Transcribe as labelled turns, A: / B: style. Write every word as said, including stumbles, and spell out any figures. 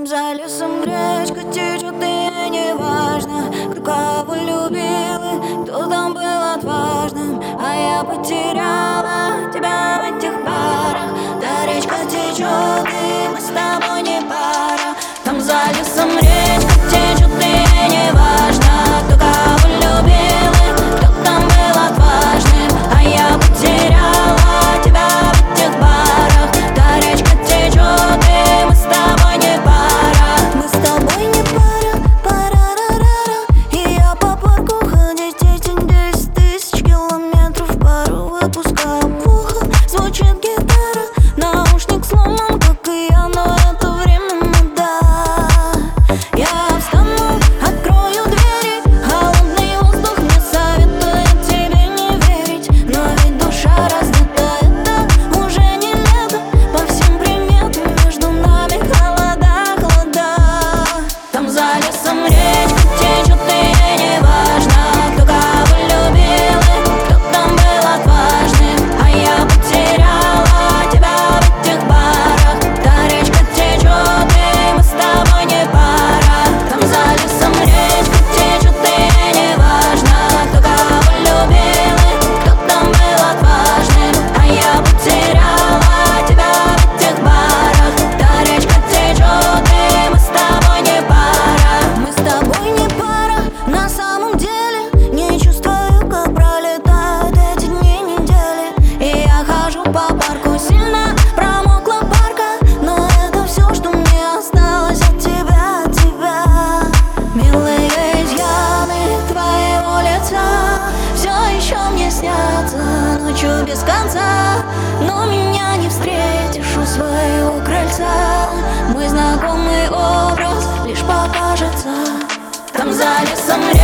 A: Там за лесом речка течет, и не важно, кто кого любил и кто там был отважным. А я потеряла тебя в этих парах. Да, речка течет, и мы с тобой не пара. Там за лесом речка течет, и не важно, кто кого любил и кто там был отважным. А я потеряла тебя в этих парах. Да, речка течет, и мы с тобой не пара. Мы с тобой не пара, пара-ра-ра-ра. И я по парку ходить эти десять тысяч километров в пару выпускаю. Плохо звучит гитара, наушник сломан, как и я, но это временно, да. Я встану, открою двери, холодный воздух мне советует тебе не верить. Но ведь душа раздета, это уже не лето. По всем приметам между нами холода, холода. Там за лесом речка течет, и не важно, кто кого любил и кто там был отважным. А я потеряла тебя в этих парах. Да, речка течет, и мы с тобой не пара. Там за лесом речка течет, и не важно, кто кого любил и кто там был отважным. А я потеряла тебя в этих парах. Да, речка течет, и мы с тобой не пара. Мы с тобой не пара, на самом деле. Не чувствую, как пролетают эти дни, недели. И я хожу по парку, сильно промокла парка. Но это все, что мне осталось от тебя, от тебя. Милые изъяны твоего лица все еще мне снятся ночью без конца. Но меня не встретишь у своего крыльца. Мой знакомый образ лишь покажется. Там за лесом речка